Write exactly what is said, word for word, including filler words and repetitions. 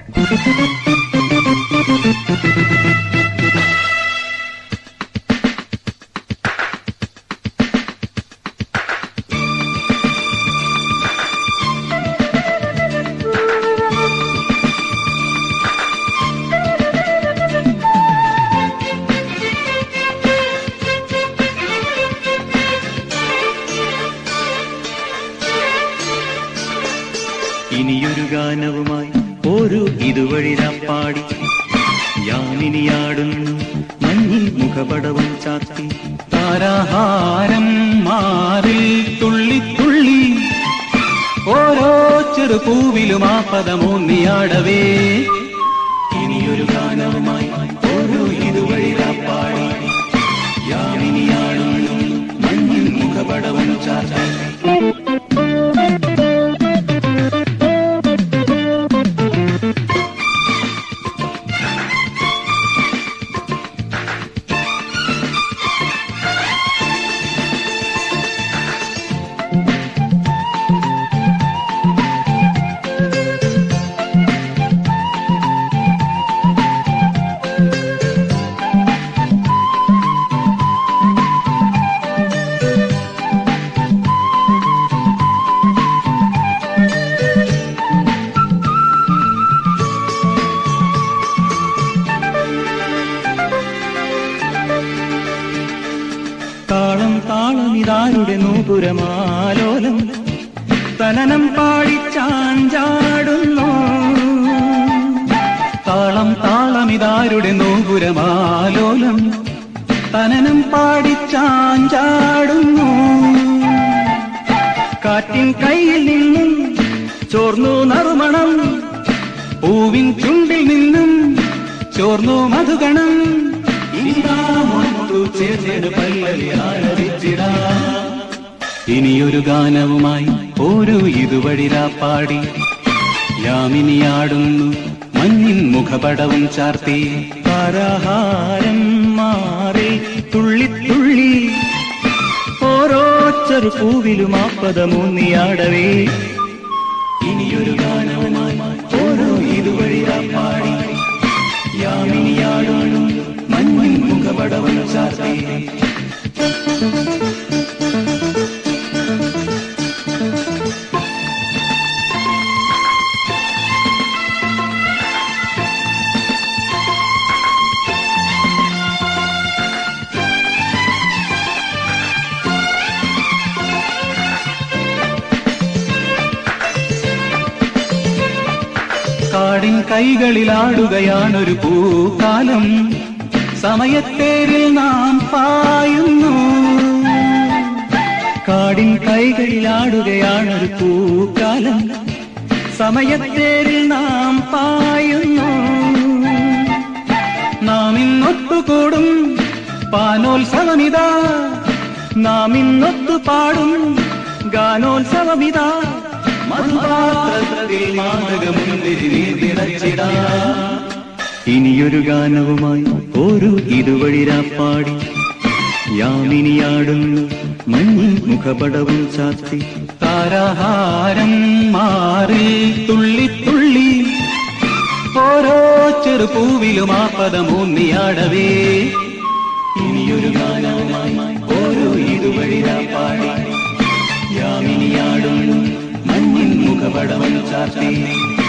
ഇനിയൊരു ഗാനവുമായി ഒരു ഇതുവഴി രാപ്പാടി യാമിനിയാടുന്നു മഞ്ഞിൽ മുഖപടവും ചാത്തി താരാഹാരം മാറിൽ തുള്ളി തുള്ളി ഓരോ ചെറു പൂവിലും ആ പദമൂന്നിയാടവേ. ഇനിയൊരു ഗാനവുമായി ഒരു ഇതുവഴി രാപ്പാടി യാമിനിയാടുന്നു മഞ്ഞിൽ മുഖപടവും ചാത്തി. താളം താളമിതാരുടെ നൂപുരമാലോലം തനനം പാടിച്ചാഞ്ചാടുന്നു. താളം താളമിതാരുടെ നൂപുരമാലോലം തനനം പാടിച്ചാഞ്ചാടുന്നു. കാറ്റിൻ കയ്യിൽ നിന്നും ചോർന്നു നറുമണം, പൂവിൻ ചുണ്ടിൽ നിന്നും ചോർന്നു മധുഗണം. ഇനിയൊരു ഗാനവുമായി ഒരു ഇതുവഴി രാപ്പാടി യാമിനിയാടുന്നു മഞ്ഞിൻ മുഖപടവും ചാർത്തി താരാഹാരം മാറി തുള്ളി തുള്ളി ഓരോ ചെറു പൂവിലും ആ പദമൂന്നിയാടവേ. ഇനിയൊരു ഗാനവുമായി ഒരു ഇതുവഴി രാപ്പാടി യാമിനിയാടുന്നു മഞ്ഞിൻ മുഖപടവും ചാർത്തി. കാടിൻ കൈകളിലാടുകയാണൊരു പൂക്കാലം, സമയത്തേരിൽ നാം പായുന്നു. കാടിൻ കൈകളിലാടുകയാണൊരു പൂക്കാലം, സമയത്തേരിൽ നാം പായുന്നു. നാം ഇന്നൊത്തുകൂടും പാനോത്സവമിതാ, നാം ഇന്നൊത്തു പാടും ഗാനോത്സവമിതാ. ഇനിയൊരു ഗാനവുമായി ഒരു ഇതുവഴി രാപ്പാടി യാമിനിയാടുന്നു മഞ്ഞിൻ മുഖപടവും ചാത്തി താരാഹാരം മാറി തുള്ളി തുള്ളി ഓരോ ചെറു പൂവിലും ആ പദമൂന്നിയാടവേ. ഇനിയൊരു ഗാനവുമായി ഒരു ഇതുവഴി രാപ്പാടി യാമിനിയാടുന്നു മഞ്ഞിൻ മുഖപടവും ചാത്തി.